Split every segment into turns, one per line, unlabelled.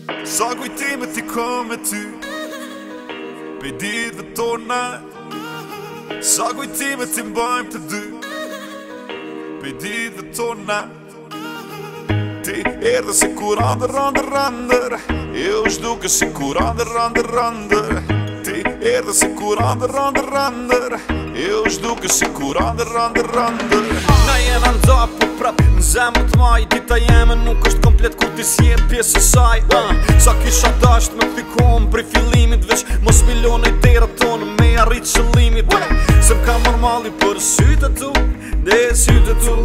Sa kujtimet ti kom me ty Pej ditëve tona Sa kujtimet ti mbajmë të dy Pej ditëve tona Ti erdhe si kur andër Jo shduke si kur andër Ti erdhe si kur andër Jo shduke si kur andër
Na jena nda po prap në zemër t'maj Dita jeme nuk është komplet ku ti s'je pjesë e saj Sa kisha dasht me këti kohën prej fillimit Veç mos milionoj dera tonë me arrit qëllimit Se m'ka normali për sytë tu Dhe sytë tu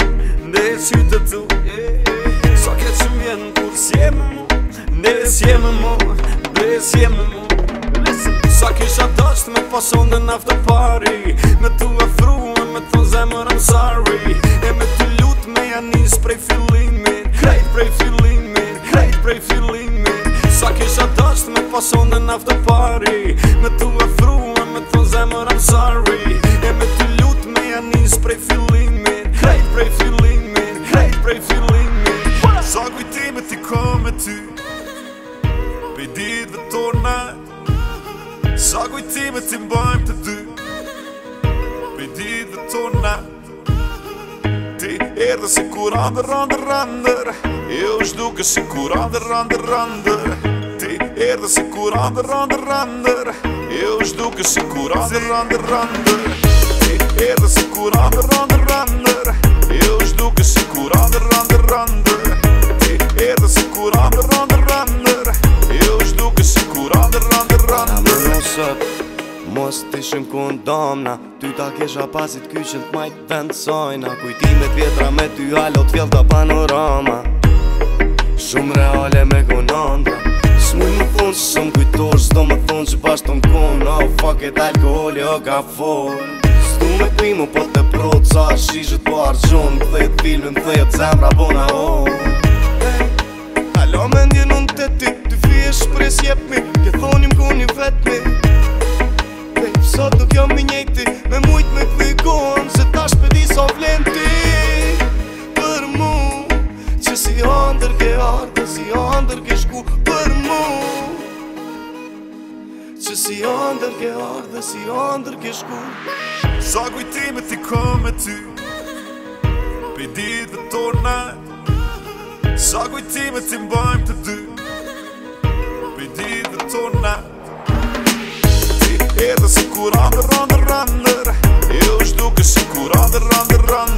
Sa ke që m'vjen kur s'jeme mu Dhe s'jeme mu Sa kisha dasht me pason dhe naftë pari Me tu afru e me ton zemër I'm sorry E me tu lut me janis prej fillimit Krejt prej fillimit Sa kisha dasht me pason dhe naftë pari Me tu afru e me ton zemër I'm sorry E me tu lut me janis prej fillimit Krejt prej fillimit
Sa kujtimet ti kom me ty Pej ditëve tona Sa kujtimet ti mbajmë të dy Pej ditëve tona Ti erdhe si kur andër Jo shduke si kur andër Ti erdhe si kur andër Jo shduke si kur andër Ti erdhe si kur andër Jo shduke si kur andër Ti erdhe si kur andër Jo shduke si kur andër
Mos t'ishim kondomna Ty ta kesha pasit kyqen t'majt vend sajna Kujtimet vjetra me ty halot fjellta panorama Shumë reale me konandra S'muj më thonë që shumë kujtosh S'do më thonë që bashkë të m'kon Oh fuck it, alkoholi o ka for S'du me krimu po të prot Sa shishët po argjon M'thejt filmin, m'thejt zemra bona oh Halo me ndjen unë të ty Ty fije shpres jep mi Ke thonim ku një vet mi Sot nuk jam i njejti Me mujt me këthi kohën Se tash pe di sa vlen ti Për mu Që si andër ke ardhe Si andër ke shku Për mu Që si andër ke ardhe Si andër ke shku
Sa kujtimet ti kom me ty Pej ditëve tona Sa kujtimet ti mbajmë të dy Pej ditëve tona Ti erdhe si kur andër Jo shduke si kur andër